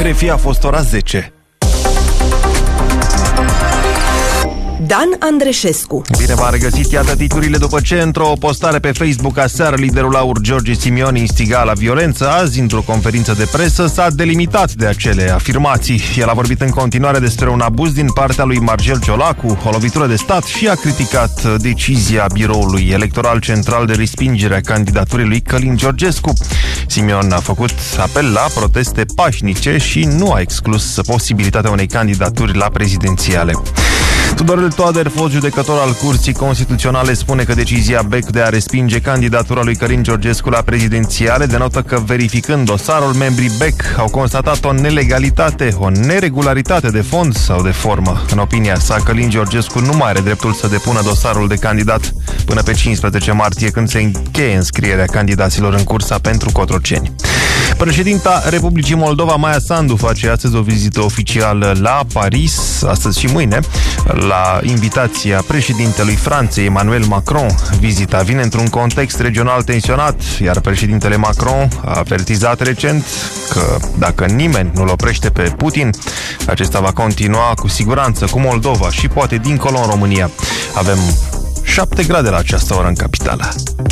RFI a fost ora 10. Dan Andreșescu. Bine v-am regăsit, iată titlurile după ce într-o postare pe Facebook aseară liderul AUR George Simion instiga la violență. Azi, într-o conferință de presă, s-a delimitat de acele afirmații. El a vorbit în continuare despre un abuz din partea lui Marcel Ciolacu, o lovitură de stat și a criticat decizia Biroului Electoral Central de respingere a candidaturii lui Călin Georgescu. Simion a făcut apel la proteste pașnice și nu a exclus posibilitatea unei candidaturi la prezidențiale. Tudorel Toader, fost judecător al Curții Constituționale, spune că decizia BEC de a respinge candidatura lui Călin Georgescu la prezidențiale denotă că, verificând dosarul, membrii BEC au constatat o nelegalitate, o neregularitate de fond sau de formă. În opinia sa, Călin Georgescu nu mai are dreptul să depună dosarul de candidat până pe 15 martie, când se încheie înscrierea candidaților în cursa pentru Cotroceni. Președinta Republicii Moldova, Maia Sandu, face astăzi o vizită oficială la Paris, astăzi și mâine, la invitația președintelui Franței, Emmanuel Macron. Vizita vine într-un context regional tensionat, iar președintele Macron a avertizat recent că dacă nimeni nu-l oprește pe Putin, acesta va continua cu siguranță cu Moldova și poate dincolo în România. Avem 7 grade la această oră în capitală.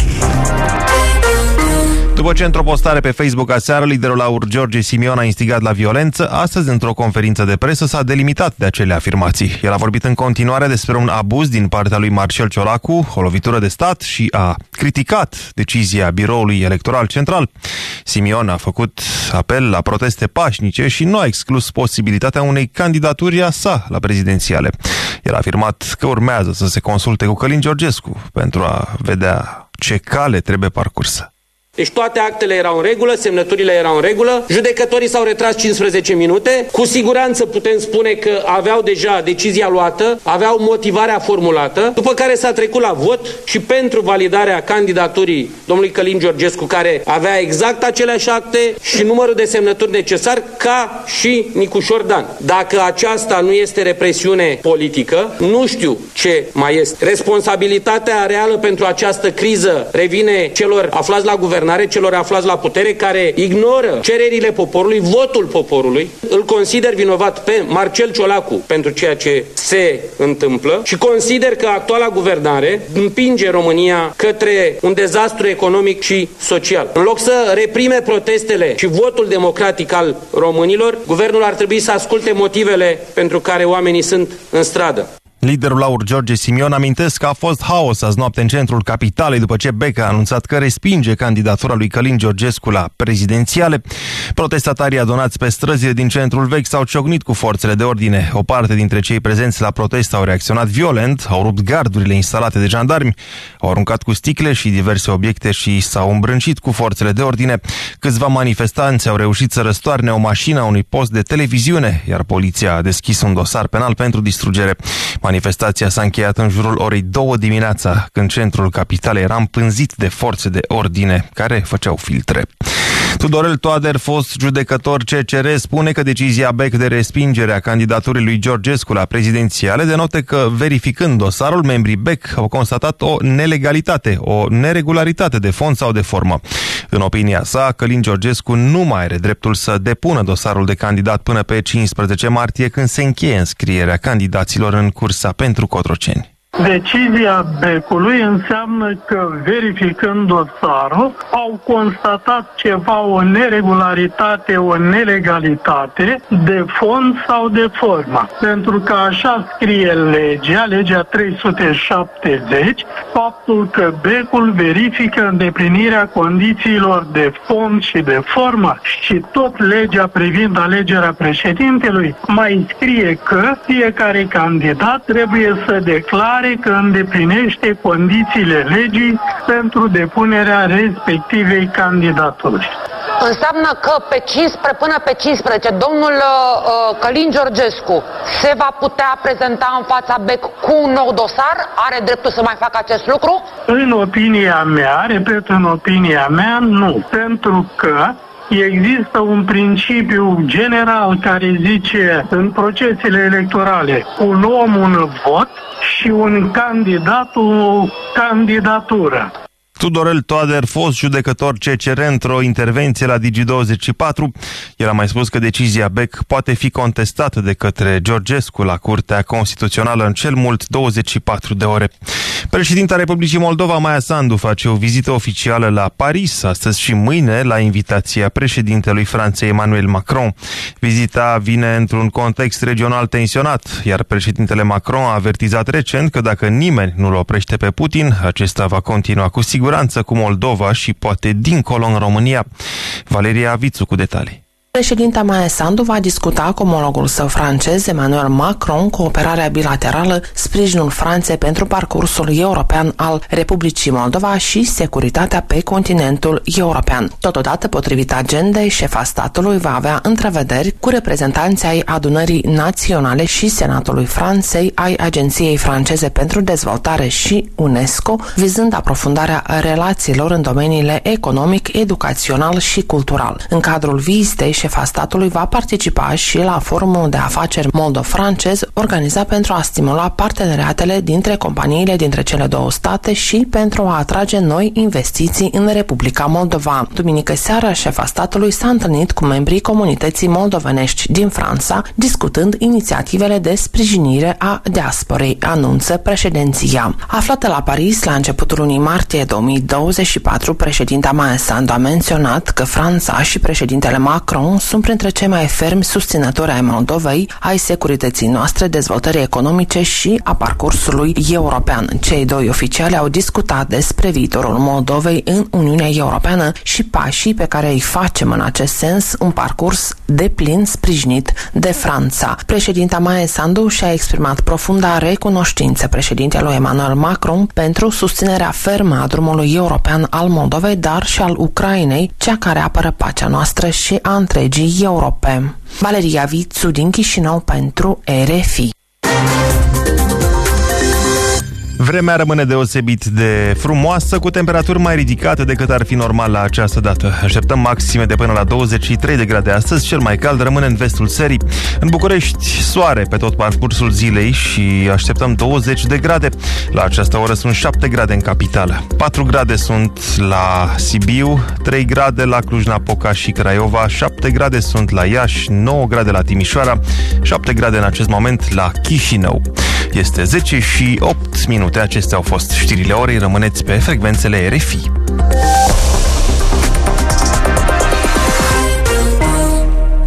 După ce într-o postare pe Facebook aseară liderul AUR George Simion a instigat la violență, astăzi într-o conferință de presă s-a delimitat de acele afirmații. El a vorbit în continuare despre un abuz din partea lui Marcel Ciolacu, o lovitură de stat, și a criticat decizia Biroului Electoral Central. Simion a făcut apel la proteste pașnice și nu a exclus posibilitatea unei candidaturi a sa la prezidențiale. El a afirmat că urmează să se consulte cu Călin Georgescu pentru a vedea ce cale trebuie parcursă. Deci toate actele erau în regulă, semnăturile erau în regulă, judecătorii s-au retras 15 minute, cu siguranță putem spune că aveau deja decizia luată, aveau motivarea formulată, după care s-a trecut la vot și pentru validarea candidaturii domnului Călin Georgescu, care avea exact aceleași acte și numărul de semnături necesar ca și Nicușor Dan. Dacă aceasta nu este represiune politică, nu știu ce mai este. Responsabilitatea reală pentru această criză revine celor aflați la guvernare, celor aflați la putere, care ignoră cererile poporului, votul poporului. Îl consider vinovat pe Marcel Ciolacu pentru ceea ce se întâmplă și consider că actuala guvernare împinge România către un dezastru economic și social. În loc să reprime protestele și votul democratic al românilor, guvernul ar trebui să asculte motivele pentru care oamenii sunt în stradă. Liderul AUR George Simion amintesc că a fost haos azi noapte în centrul capitalei după ce BEC a anunțat că respinge candidatura lui Călin Georgescu la prezidențiale. Protestatarii adunați pe străzile din centrul vechi s-au ciocnit cu forțele de ordine. O parte dintre cei prezenți la protest au reacționat violent, au rupt gardurile instalate de jandarmi, au aruncat cu sticle și diverse obiecte și s-au îmbrâncit cu forțele de ordine. Câțiva manifestanți au reușit să răstoarne o mașină a unui post de televiziune, iar poliția a deschis un dosar penal pentru distrugere. Manifestația s-a încheiat în jurul orei 2 dimineața, când centrul capitalei era împânzit de forțe de ordine care făceau filtre. Tudorel Toader, fost judecător CCR, spune că decizia BEC de respingere a candidaturii lui Georgescu la prezidențiale denotă că, verificând dosarul, membrii BEC au constatat o nelegalitate, o neregularitate de fond sau de formă. În opinia sa, Călin Georgescu nu mai are dreptul să depună dosarul de candidat până pe 15 martie, când se încheie înscrierea candidaților în cursa pentru Cotroceni. Decizia BEC-ului înseamnă că, verificând dosarul, au constatat ceva, o neregularitate, o nelegalitate de fond sau de formă. Pentru că așa scrie legea 370, faptul că BEC-ul verifică îndeplinirea condițiilor de fond și de formă și tot legea privind alegerea președintelui mai scrie că fiecare candidat trebuie să declare că îndeplinește condițiile legii pentru depunerea respectivei candidaturi. Înseamnă că până pe 15 domnul Călin Georgescu se va putea prezenta în fața BEC cu un nou dosar? Are dreptul să mai facă acest lucru? În opinia mea, repet, în opinia mea, nu. Pentru că există un principiu general care zice în procesele electorale un om un vot și un candidat o candidatură. Tudorel Toader, fost judecător CCR, într-o intervenție la Digi24, el a mai spus că decizia BEC poate fi contestată de către Georgescu la Curtea Constituțională în cel mult 24 de ore. Președinta Republicii Moldova, Maia Sandu, face o vizită oficială la Paris, astăzi și mâine, la invitația președintelui Franței, Emmanuel Macron. Vizita vine într-un context regional tensionat, iar președintele Macron a avertizat recent că dacă nimeni nu-l oprește pe Putin, acesta va continua cu siguranță cu Moldova și poate dincolo în România. Valeria Avițu cu detalii. Președinta Maia Sandu va discuta cu omologul său francez, Emmanuel Macron, cooperarea bilaterală, sprijinul Franței pentru parcursul european al Republicii Moldova și securitatea pe continentul european. Totodată, potrivit agendei, șefa statului va avea întrevederi cu reprezentanții ai Adunării Naționale și Senatului Franței, ai Agenției Franceze pentru Dezvoltare și UNESCO, vizând aprofundarea relațiilor în domeniile economic, educațional și cultural. În cadrul vizitei, șefa statului va participa și la forumul de afaceri moldo-francez organizat pentru a stimula parteneriatele dintre companiile dintre cele două state și pentru a atrage noi investiții în Republica Moldova. Duminică seara, șefa statului s-a întâlnit cu membrii comunității moldovenești din Franța, discutând inițiativele de sprijinire a diasporei, anunță președinția. Aflată la Paris la începutul lunii martie 2024, președinta Maia Sandu a menționat că Franța și președintele Macron sunt printre cei mai fermi susținători ai Moldovei, ai securității noastre, dezvoltării economice și a parcursului european. Cei doi oficiali au discutat despre viitorul Moldovei în Uniunea Europeană și pașii pe care îi facem în acest sens, un parcurs deplin sprijinit de Franța. Președinta Maia Sandu și-a exprimat profunda recunoștință președintelui Emmanuel Macron pentru susținerea fermă a drumului european al Moldovei, dar și al Ucrainei, cea care apără pacea noastră și a întregii Europe. Valeria Vițu din Chișinău pentru RFI. Vremea rămâne deosebit de frumoasă, cu temperaturi mai ridicate decât ar fi normal la această dată. Așteptăm maxime de până la 23 de grade astăzi, cel mai cald rămâne în vestul țării. În București, soare pe tot parcursul zilei și așteptăm 20 de grade. La această oră sunt 7 grade în capitală. 4 grade sunt la Sibiu, 3 grade la Cluj-Napoca și Craiova, 7 grade sunt la Iași, 9 grade la Timișoara, 7 grade în acest moment la Chișinău. Este 10 și 8 minute. Acestea au fost știrile orei. Rămâneți pe frecvențele RFI.